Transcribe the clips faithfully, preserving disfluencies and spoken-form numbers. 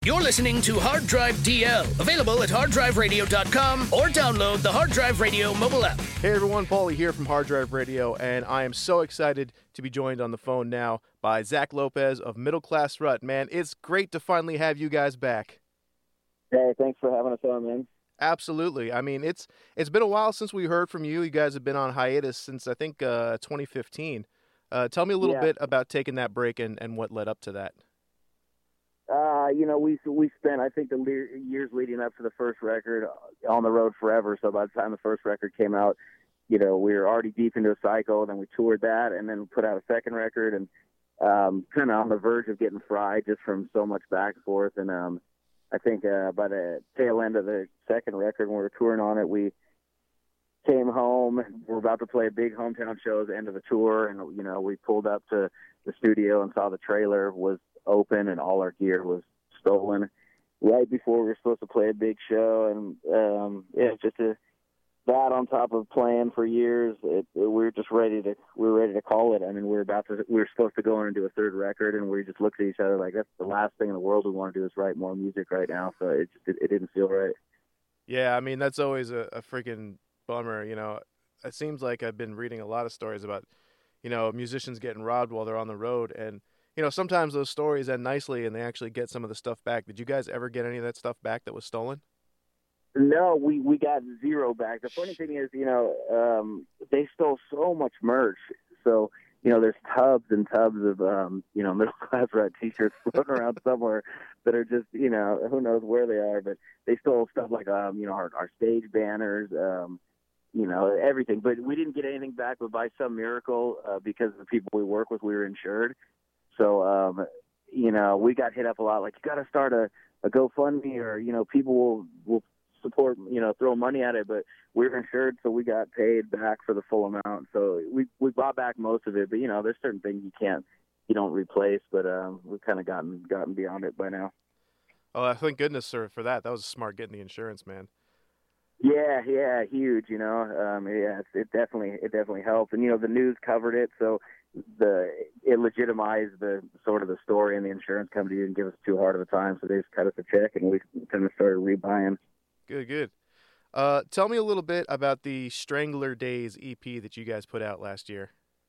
You're listening to Hard Drive D L, available at hard drive radio dot com or download the Hard Drive Radio mobile app. Hey everyone, Paulie here from Hard Drive Radio, and I am so excited to be joined on the phone now by Zach Lopez of Middle Class Rut. Man, it's great to finally have you guys back. Hey, thanks for having us on, man. Absolutely. I mean, it's it's been a while since we heard from you. You guys have been on hiatus since, I think, uh, twenty fifteen. Uh, tell me a little yeah. bit about taking that break and, and what led up to that. Uh, you know, we we spent, I think, the le- years leading up to the first record on the road forever. So by the time the first record came out, you know, we were already deep into a cycle. Then we toured that and then put out a second record and um, kind of on the verge of getting fried just from so much back and forth. And um, I think uh, by the tail end of the second record, when we were touring on it, we came home. We're about to play a big hometown show at the end of the tour. And, you know, we pulled up to the studio and saw the trailer was open and all our gear was stolen right before we were supposed to play a big show. And um yeah, just a, that on top of playing for years, it, it, we were just ready to we were ready to call it. I mean, we were about to we were supposed to go on and do a third record, and we just looked at each other like, that's the last thing in the world we want to do is write more music right now. So it just it, it didn't feel right. Yeah, I mean, that's always a, a freaking bummer. You know, it seems like I've been reading a lot of stories about, you know, musicians getting robbed while they're on the road. And you know, sometimes those stories end nicely and they actually get some of the stuff back. Did you guys ever get any of that stuff back that was stolen? No, we, we got zero back. The funny thing is, you know, um, they stole so much merch. So, you know, there's tubs and tubs of, um, you know, Middle Class Rut t-shirts floating around somewhere that are just, you know, who knows where they are. But they stole stuff like, um, you know, our, our stage banners, um, you know, everything. But we didn't get anything back. But by some miracle, uh, because of the people we work with, we were insured. So, um, you know, we got hit up a lot. Like, you got to start a, a GoFundMe, or, you know, people will, will support, you know, throw money at it. But we were insured, so we got paid back for the full amount. So we we bought back most of it. But, you know, there's certain things you can't, you don't replace. But um, we've kind of gotten gotten beyond it by now. Oh, thank goodness, sir, for that. That was smart getting the insurance, man. Yeah, yeah, huge. You know, um, yeah, it, it definitely it definitely helped. And, you know, the news covered it, so the it legitimized the sort of the story, and the insurance company didn't give us too hard of a time, so they just cut us a check, and we kind of started rebuying. Good, good. Uh, tell me a little bit about the Strangler Days E P that you guys put out last year.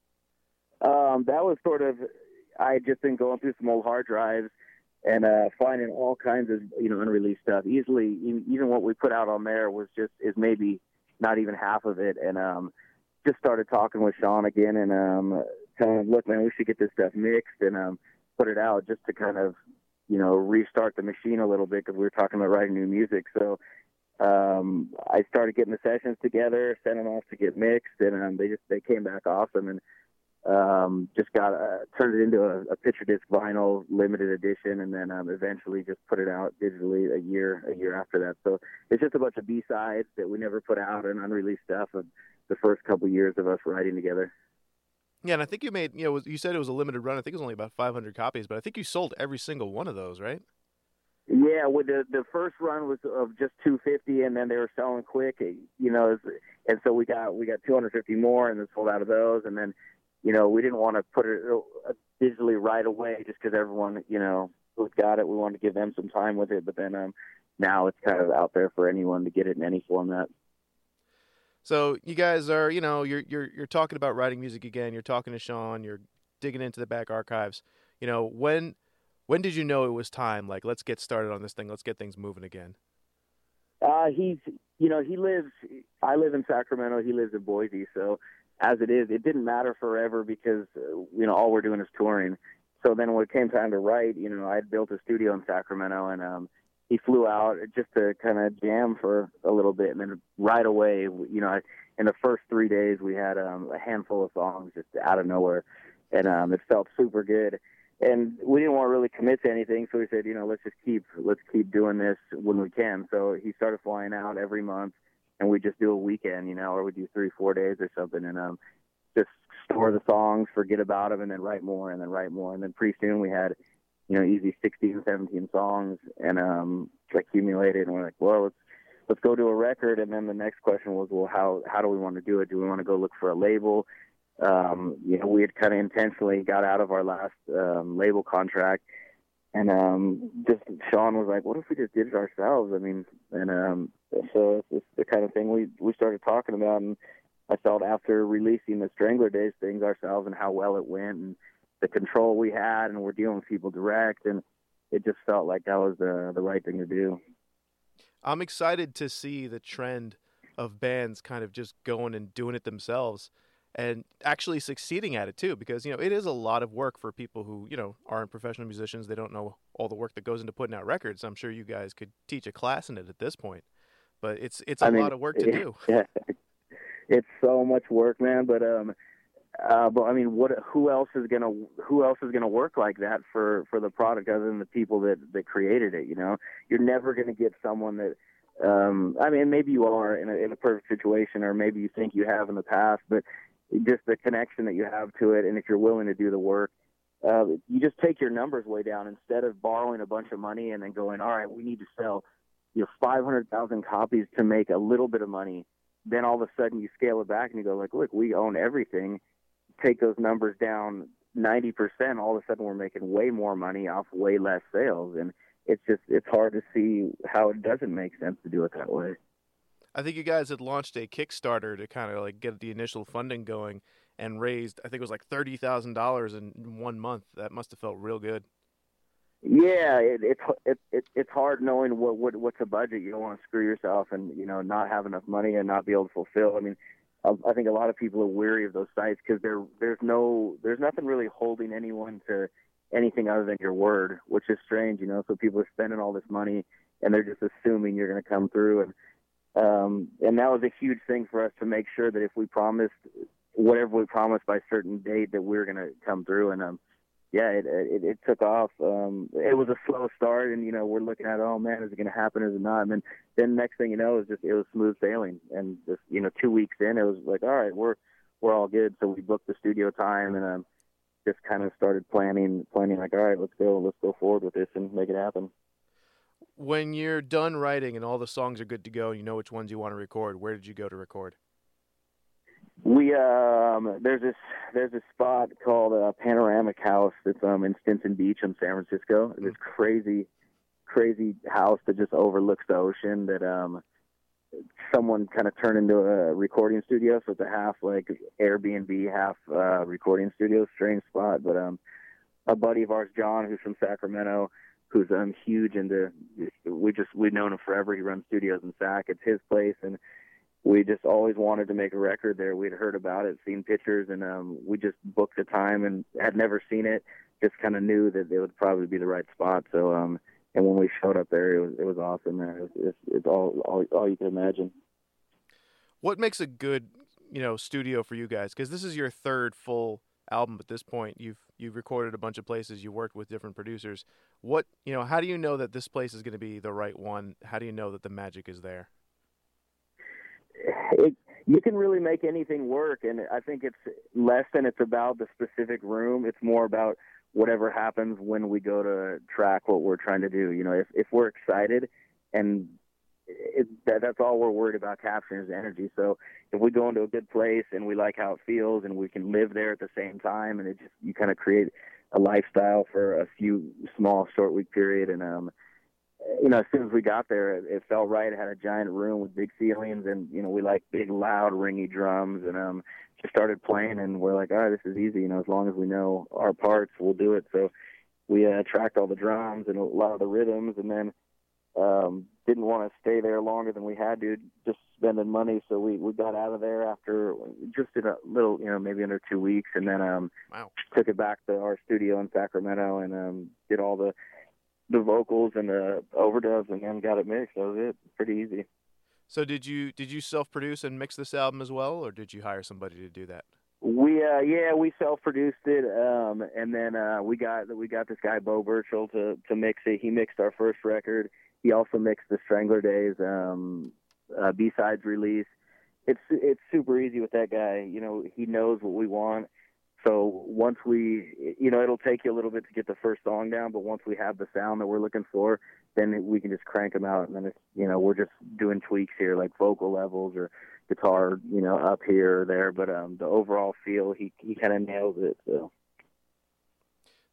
Um, that was sort of, I had just been going through some old hard drives and uh, finding all kinds of, you know, unreleased stuff. Easily, even what we put out on there was just is maybe not even half of it, and um, just started talking with Sean again, and um, telling him, look, man, we should get this stuff mixed and um, put it out just to kind of, you know, restart the machine a little bit, because we were talking about writing new music. So um, I started getting the sessions together, sent them off to get mixed, and um, they just they came back awesome, and um, just got uh, turned it into a, a picture disc vinyl limited edition, and then um, eventually just put it out digitally a year a year after that. So it's just a bunch of B-sides that we never put out and unreleased stuff of the first couple years of us writing together. Yeah, and I think you made, you know, you said it was a limited run. I think it was only about five hundred copies, but I think you sold every single one of those, right? Yeah, well, the the first run was of just two hundred fifty, and then they were selling quick, you know, and so we got we got two hundred fifty more, and then sold out of those, and then, you know, we didn't want to put it digitally right away just because everyone, you know, who's got it, we wanted to give them some time with it, but then um, now it's kind of out there for anyone to get it in any format. So you guys are, you know, you're you're you're talking about writing music again. You're talking to Sean. You're digging into the back archives. You know, when when did you know it was time? Like, let's get started on this thing. Let's get things moving again. Uh, he's, you know, he lives. I live in Sacramento. He lives in Boise. So as it is, it didn't matter forever because uh, you know, all we're doing is touring. So then when it came time to write, you know, I had built a studio in Sacramento, and um, he flew out just to kind of jam for a little bit. And then right away, you know, in the first three days, we had um, a handful of songs just out of nowhere. And um, it felt super good. And we didn't want to really commit to anything. So we said, you know, let's just keep, let's keep doing this when we can. So he started flying out every month, and we just do a weekend, you know, or we do three, four days or something. And um, just store the songs, forget about them, and then write more, and then write more. And then pretty soon we had, you know, easy sixteen, seventeen songs, and um, accumulated. And we're like, well, let's let's go do a record. And then the next question was, well, how how do we want to do it? Do we want to go look for a label? Um, you know, we had kind of intentionally got out of our last um, label contract And um, just Sean was like, "What if we just did it ourselves?" I mean, and um, so it's, it's the kind of thing we we started talking about. And I felt after releasing the Strangler Days things ourselves and how well it went, and the control we had, and we're dealing with people direct, and it just felt like that was the the right thing to do. I'm excited to see the trend of bands kind of just going and doing it themselves and actually succeeding at it too, because, you know, it is a lot of work for people who, you know, aren't professional musicians. They don't know all the work that goes into putting out records. I'm sure you guys could teach a class in it at this point, but it's, it's a I mean, lot of work to do. Yeah, it's so much work, man. But, um, uh, but I mean, what, who else is going to, who else is going to work like that for, for the product other than the people that, that created it? You know, you're never going to get someone that, um, I mean, maybe you are in a, in a perfect situation, or maybe you think you have in the past, but just the connection that you have to it, and if you're willing to do the work, uh, you just take your numbers way down instead of borrowing a bunch of money and then going, all right, we need to sell, you know, five hundred thousand copies to make a little bit of money. Then all of a sudden you scale it back and you go like, look, we own everything. Take those numbers down ninety percent. All of a sudden we're making way more money off way less sales. And it's just, it's hard to see how it doesn't make sense to do it that way. I think you guys had launched a Kickstarter to kind of like get the initial funding going and raised, I think it was like thirty thousand dollars in one month. That must have felt real good. Yeah, it, it, it, it, it's hard knowing what, what what's a budget. You don't want to screw yourself and, you know, not have enough money and not be able to fulfill. I mean, I, I think a lot of people are weary of those sites because there there's no there's nothing really holding anyone to anything other than your word, which is strange, you know. So people are spending all this money and they're just assuming you're going to come through. And um, and that was a huge thing for us to make sure that if we promised whatever we promised by a certain date that we were going to come through. And um, yeah, it, it it took off. Um, it was a slow start, and you know we're looking at, oh man, is it going to happen? Is it not? And then then next thing you know, it was just it was smooth sailing. And just you know, two weeks in, it was like, all right, we're we're all good. So we booked the studio time, and um, just kind of started planning planning like, all right, let's go let's go forward with this and make it happen. When you're done writing and all the songs are good to go, and you know which ones you want to record, where did you go to record? We um there's this there's this spot called uh, Panoramic House that's um in Stinson Beach in San Francisco. This crazy crazy house that just overlooks the ocean that um someone kind of turned into a recording studio. So it's a half like Airbnb, half uh recording studio. Strange spot, but um a buddy of ours, John, who's from Sacramento, who's um huge into we just we've known him forever. He runs studios in Sac. It's his place, and we just always wanted to make a record there. We'd heard about it, seen pictures, and um, we just booked the time and had never seen it. Just kind of knew that it would probably be the right spot. So, um, and when we showed up there, it was it was awesome, man. It was, it's, it's all, all all you can imagine. What makes a good, you know, studio for you guys? Because this is your third full album at this point. You've you've recorded a bunch of places. You worked with different producers. What you know? How do you know that this place is going to be the right one? How do you know that the magic is there? It, you can really make anything work, and I think it's less than it's about the specific room. It's more about whatever happens when we go to track what we're trying to do. You know, if if we're excited, and it, that, that's all we're worried about capturing is energy. So if we go into a good place and we like how it feels, and we can live there at the same time, and it just you kind of create a lifestyle for a few small short week period, and um. You know, as soon as we got there, it, it felt right. It had a giant room with big ceilings, and you know, we like big, loud, ringy drums, and um, just started playing. And we're like, all right, this is easy. You know, as long as we know our parts, we'll do it. So we uh, tracked all the drums and a lot of the rhythms, and then um, didn't want to stay there longer than we had to, just spending money. So we we got out of there after just did a little, you know, maybe under two weeks, and then um, wow. took it back to our studio in Sacramento and um, did all the the vocals and the overdubs, and then got it mixed. That was it. Pretty easy. So did you did you self-produce and mix this album as well, or did you hire somebody to do that? We uh yeah we self-produced it, um and then uh we got we got this guy Bo Burchell to to mix it. He mixed our first record. He also mixed the Strangler Days um uh, B-sides release. It's it's super easy with that guy. You know, he knows what we want. So once we, you know, it'll take you a little bit to get the first song down, but once we have the sound that we're looking for, then we can just crank them out. And then it's, you know, we're just doing tweaks here, like vocal levels or guitar, you know, up here or there. But um, the overall feel, he he kind of nails it. So.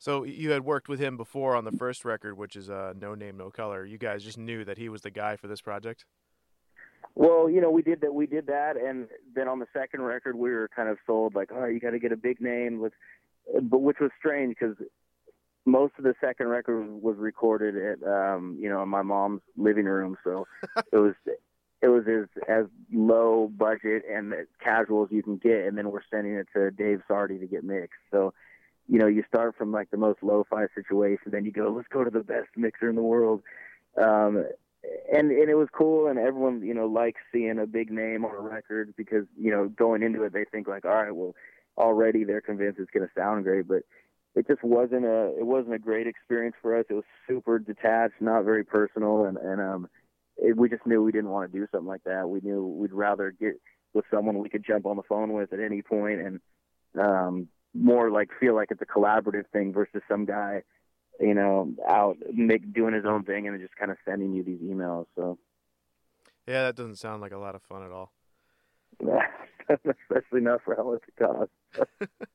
So you had worked with him before on the first record, which is uh, No Name, No Color. You guys just knew that he was the guy for this project? Well, you know, we did that. We did that, and then on the second record, we were kind of sold like, all right, you got to get a big name, with, but which was strange because most of the second record was recorded at, um, you know, in my mom's living room, so it was it was as as low budget and as casual as you can get, and then we're sending it to Dave Sardy to get mixed. So, you know, you start from like the most lo-fi situation, then you go, let's go to the best mixer in the world. Um, And and it was cool, and everyone, you know, likes seeing a big name on a record because, you know, going into it, they think like, all right, well, already they're convinced it's going to sound great, but it just wasn't a it wasn't a great experience for us. It was super detached, not very personal, and and um, it, we just knew we didn't want to do something like that. We knew we'd rather get with someone we could jump on the phone with at any point, and um, more like feel like it's a collaborative thing versus some guy, you know, out make, doing his own thing and just kind of sending you these emails. So, yeah, that doesn't sound like a lot of fun at all. Especially not for how much it costs.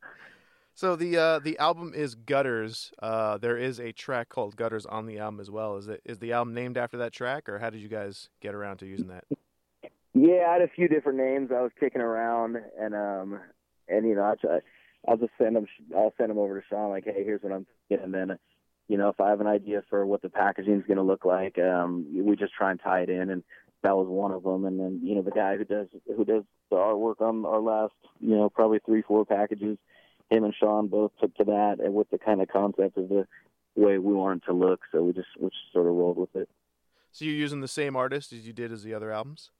So the uh, the album is Gutters. Uh, there is a track called Gutters on the album as well. Is it is the album named after that track, or how did you guys get around to using that? Yeah, I had a few different names I was kicking around, and um, and you know, I try, I'll just send them. I'll send them over to Sean like, hey, here's what I'm thinking, and then, you know, if I have an idea for what the packaging is going to look like, um, we just try and tie it in, and that was one of them. And then, you know, the guy who does who does the artwork on our last, you know, probably three, four packages, him and Sean both took to that, and with the kind of concept of the way we wanted to look. So we just we just sort of rolled with it. So you're using the same artist as you did as the other albums?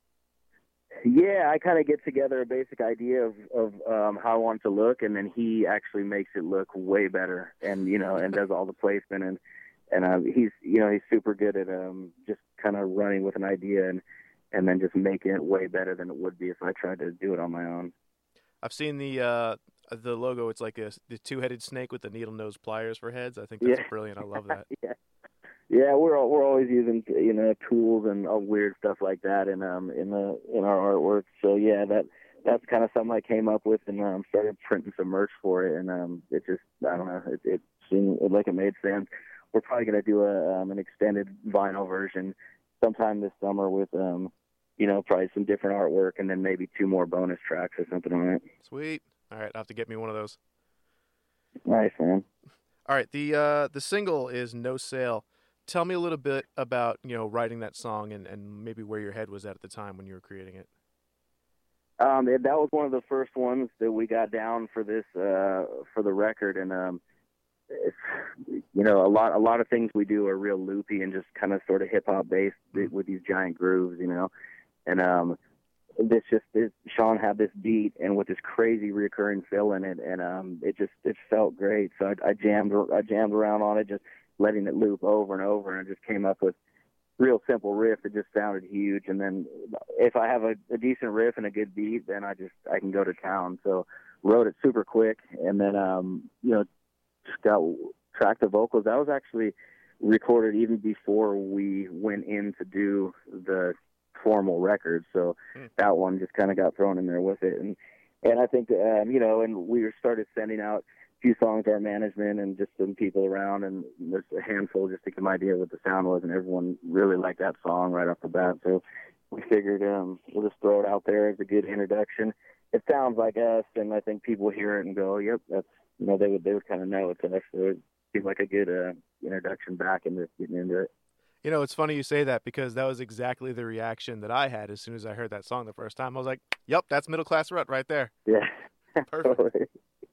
Yeah, I kind of get together a basic idea of, of um, how I want it to look, and then he actually makes it look way better, and you know, and does all the placement, and and uh, he's you know he's super good at um, just kind of running with an idea and and then just making it way better than it would be if I tried to do it on my own. I've seen the uh, the logo. It's like a the two-headed snake with the needle-nose pliers for heads. I think that's Yeah. brilliant. I love that. yeah. Yeah, we're all, we're always using, you know, tools and all weird stuff like that in um in the in our artwork. So yeah, that that's kind of something I came up with, and um started printing some merch for it, and um it just I don't know it it seemed like it made sense. We're probably gonna do a um, an extended vinyl version sometime this summer with um you know probably some different artwork, and then maybe two more bonus tracks or something on it. Sweet. All right, I'll have to get me one of those. Nice, man. All right, the uh, the single is No Sale. Tell me a little bit about, you know, writing that song and, and maybe where your head was at at the time when you were creating it. Um, it, that was one of the first ones that we got down for this uh, for the record, and um, it's, you know, a lot a lot of things we do are real loopy and just kind of sort of hip hop based with these giant grooves, you know, and um, this just this, Sean had this beat and with this crazy recurring fill in it, and um, it just it felt great. So I, I jammed I jammed around on it, just letting it loop over and over, and just came up with real simple riff that just sounded huge. And then if I have a, a decent riff and a good beat, then I just I can go to town. So wrote it super quick, and then um, you know just got tracked the vocals. That was actually recorded even before we went in to do the formal record. So mm. that one just kind of got thrown in there with it, and and I think um, you know, and we started sending out few songs to our management and just some people around, and there's a handful just to get an idea what the sound was, and everyone really liked that song right off the bat. So we figured um, we'll just throw it out there as a good introduction. It sounds like us, and I think people hear it and go, "Yep, that's," you know, they would they would kind of know it's us. So it seemed like a good uh, introduction back into getting into it. You know, it's funny you say that because that was exactly the reaction that I had as soon as I heard that song the first time. I was like, "Yep, that's Middle Class Rut right there." Yeah, perfect.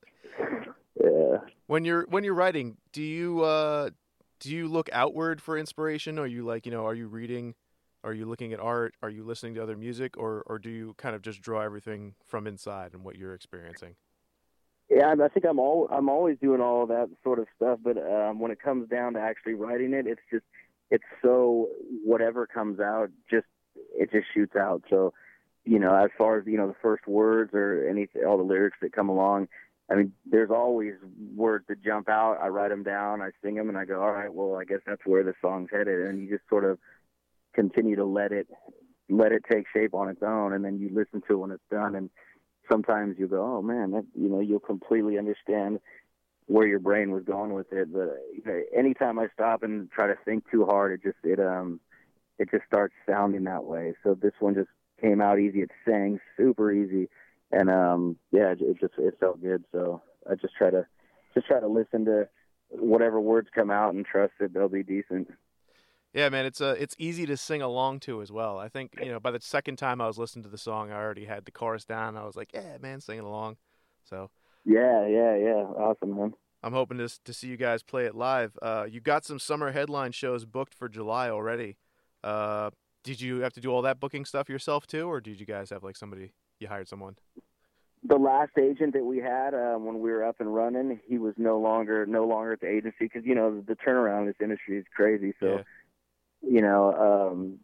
Yeah. When you're when you're writing, do you uh, do you look outward for inspiration? Or are you like, you know, are you reading? Are you looking at art? Are you listening to other music? Or or do you kind of just draw everything from inside and what you're experiencing? Yeah, I think I'm all I'm always doing all of that sort of stuff. But um, when it comes down to actually writing it, it's just it's so whatever comes out, just it just shoots out. So, you know, as far as you know, the first words or anything, all the lyrics that come along. I mean, there's always words that jump out. I write them down, I sing them, and I go, all right, well, I guess that's where the song's headed. And you just sort of continue to let it let it take shape on its own, and then you listen to it when it's done. And sometimes you go, oh, man, that, you know, you'll completely understand where your brain was going with it. But you know, anytime I stop and try to think too hard, it just it um it just starts sounding that way. So this one just came out easy. It sang super easy, and um yeah, it, it just it felt good. So I just try to just try to listen to whatever words come out and trust that they'll be decent. Yeah, man, it's uh, it's easy to sing along to as well. I think, you know, by the second time I was listening to the song, I already had the chorus down. I was like, yeah, man, singing along. So yeah, yeah, yeah, awesome, man. I'm hoping to to see you guys play it live. Uh, you got some summer headline shows booked for July already. Uh, did you have to do all that booking stuff yourself too, or did you guys have like somebody, you hired someone? The last agent that we had um, when we were up and running, he was no longer no longer at the agency because you know the turnaround in this industry is crazy. So. Yeah. You know, um,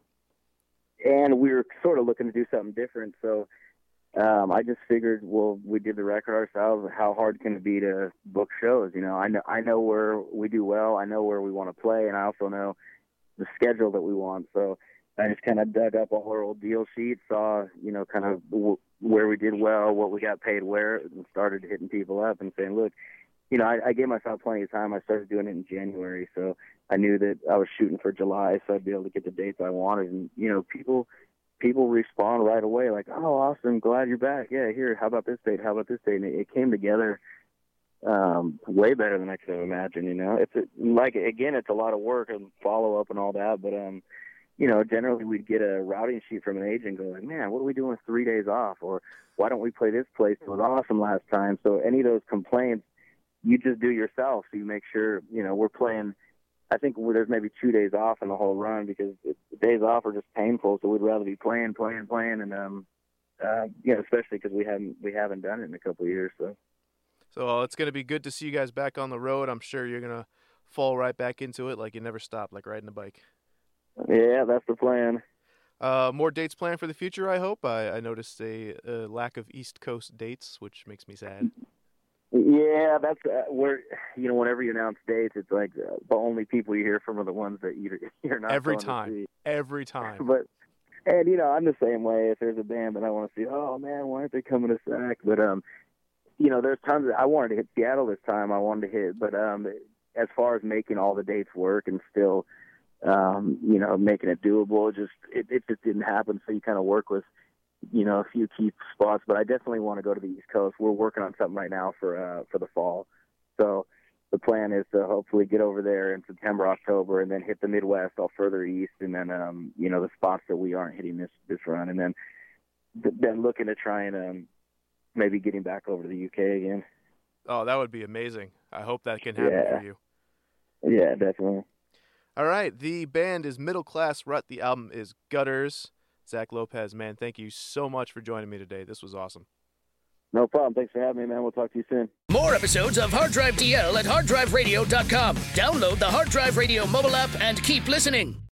and we were sort of looking to do something different. So um, I just figured, well, we did the record ourselves. How hard can it be to book shows? You know, I know I know where we do well. I know where we want to play, and I also know the schedule that we want. So I just kind of dug up all our old deal sheets, saw, you know, kind of w- where we did well, what we got paid where, and started hitting people up and saying, look, you know, I, I gave myself plenty of time. I started doing it in January, so I knew that I was shooting for July, so I'd be able to get the dates I wanted. And, you know, people people respond right away, like, oh, awesome, glad you're back. Yeah, here, how about this date? How about this date? And it, it came together um, way better than I could have imagined, you know. It's a, like, again, it's a lot of work and follow-up and all that, but, um, you know, generally we'd get a routing sheet from an agent going, man, what are we doing with three days off? Or why don't we play this place? It was awesome last time. So any of those complaints, you just do yourself. So you make sure, you know, we're playing, I think there's maybe two days off in the whole run because it, the days off are just painful. So we'd rather be playing, playing, playing. And, um, uh, you know, especially because we haven't, we haven't done it in a couple of years. So, so uh, it's going to be good to see you guys back on the road. I'm sure you're going to fall right back into it like you never stopped, like riding a bike. Yeah, that's the plan. Uh, more dates planned for the future, I hope. I, I noticed a, a lack of East Coast dates, which makes me sad. Yeah, that's uh, where, you know, whenever you announce dates, it's like uh, the only people you hear from are the ones that you're, you're not every going time. to see. Every time. But, and, you know, I'm the same way. If there's a band that I want to see, oh, man, why aren't they coming to Sac? But, um, you know, there's tons of, I wanted to hit Seattle this time. I wanted to hit, but um, as far as making all the dates work and still, um, you know, making it doable, it just, it, it just didn't happen. So you kind of work with, you know, a few key spots, but I definitely want to go to the East Coast. We're working on something right now for uh, for the fall. So the plan is to hopefully get over there in September, October, and then hit the Midwest all further east, and then, um, you know, the spots that we aren't hitting this, this run. And then then looking to try and um, maybe getting back over to the U K again. Oh, that would be amazing. I hope that can happen yeah. for you. Yeah, definitely. All right. The band is Middle Class Rut. The album is Gutters. Zac Lopez, man, thank you so much for joining me today. This was awesome. No problem. Thanks for having me, man. We'll talk to you soon. More episodes of Hard Drive D L at hard drive radio dot com. Download the Hard Drive Radio mobile app and keep listening.